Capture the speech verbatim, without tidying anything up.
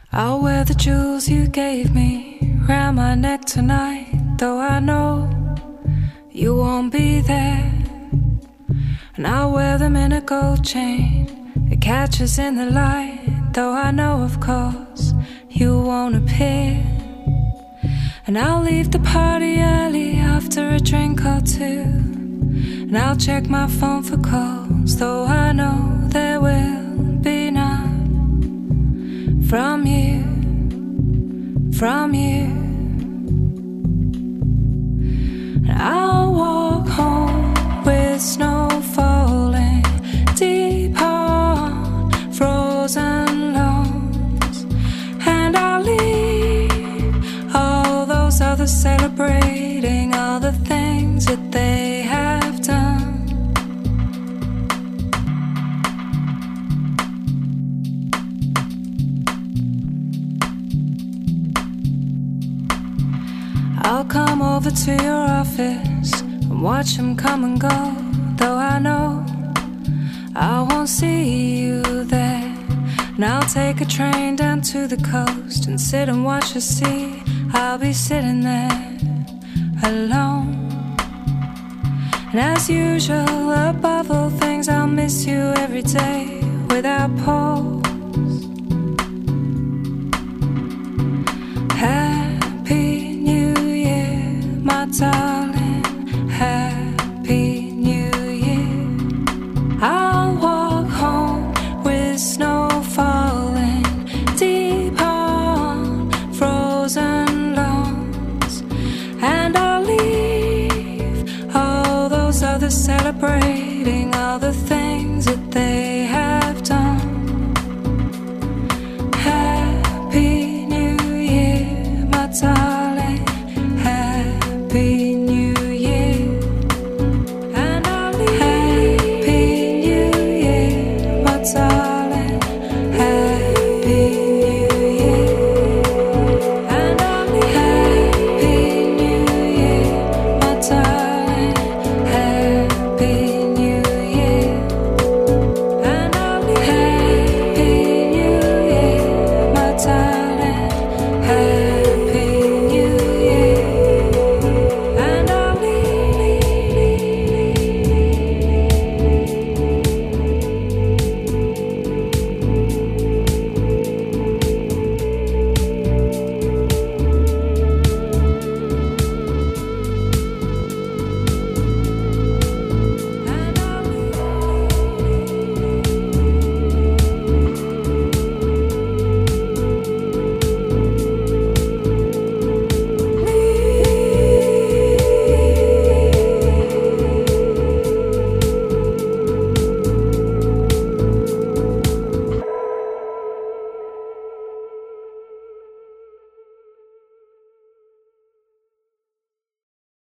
I'll wear the jewels you gave me round my neck tonight, though I know you won't be there. And I'll wear them in a gold chain that catches in the light, though I know of course you won't appear. And I'll leave the party early after a drink or two, and I'll check my phone for calls, though I know there will be none from you, from you. And I'll walk home with snow falling deep on frozen lawns, and I'll leave all those others celebrating all the things that they have done. I'll come over to your office and watch them come and go, though I know I won't see you there. And I'll take a train down to the coast and sit and watch the sea. I'll be sitting there alone. And as usual, above all things, I'll miss you every day without pause. Happy New Year, my darling, Happy New Year. I'll walk home with snow falling deep on frozen lawns, and I'll leave all those others celebrating all the things